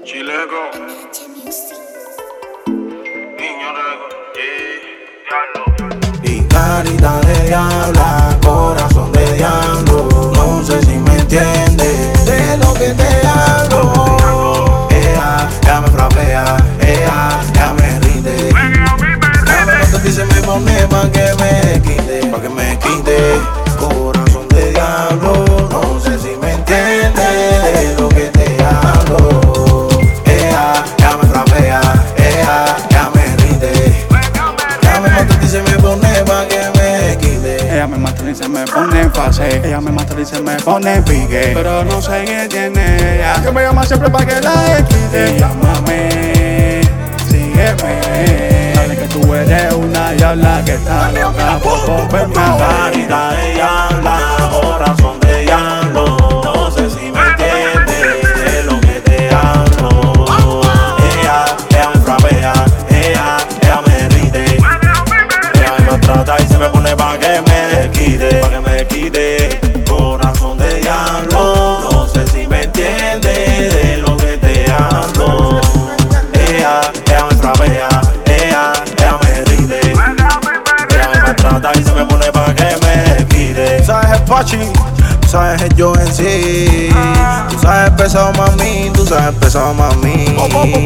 Chileco, niño rego, Y carita de diabla, corazón de diablo. No sé si me entiendes de lo que te hablo. Ya me frapea, ya me rinde. Ya me mata y se me pone pa' que me quite, Corazón de diablo, no sé si me entiendes de lo que te hablo. Ya me frapea, ya me rinde. Ya me mata y se me pone pa' que me quite. Ella me mata y se me pone en fase. Ella me mata y se me pone en pique. Pero no sé qué tiene ella, que me llama siempre pa' que la quite. Llámame, sígueme. Dale que tú eres una diabla que está loca por volverme a dar. Carita de diabla, corazón de diablo. No sé si me entiendes de lo que te hablo. Ella me frapea, ella me rinde. Ella me maltrata y se me pone pa' que me quite, Corazón de diablo, no sé si me entiendes de lo que te hablo. Ella me frapea, ella me rinde. Ella me maltrata y se me pone pa' que me quite. Sabes el Pachi, Tú sabes el yo en sí. Tú sabes pesado mami, tú sabes pesado mami.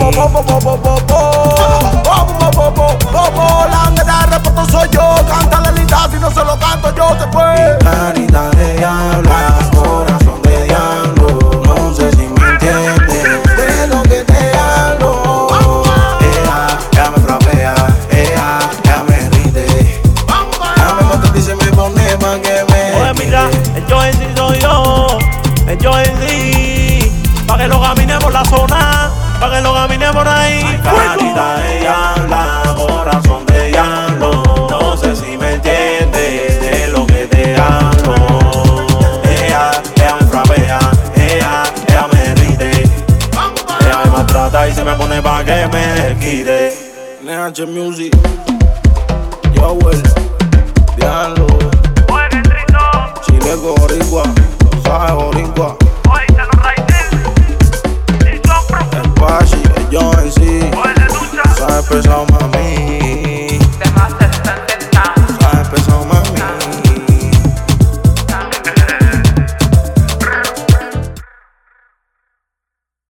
la guerra de respeto soy yo. Cántale linda, si no se lo canto yo se fue. Carita de diabla, corazón de diablo. No sé si me entiendes de lo que te hablo. Ella me frapea, ella me rinde. Ya me mata y se me pone pa' que me Oye, mira, el yo en sí soy yo, el yo en sí. Pa' que lo camine por la zona, pa' que lo camine por ahí. Carita de diabla, corazón de diablo. No sé si me entiendes de lo que te hablo. Ella me frapea, ella me rinde. Ella me maltrata y se me pone pa' que me quite. NH Music, Joel, Diablo, Chileco, Boricua, ¿sabes Boricua? El Pachi, el yo en sí, ¿sabes pesado más?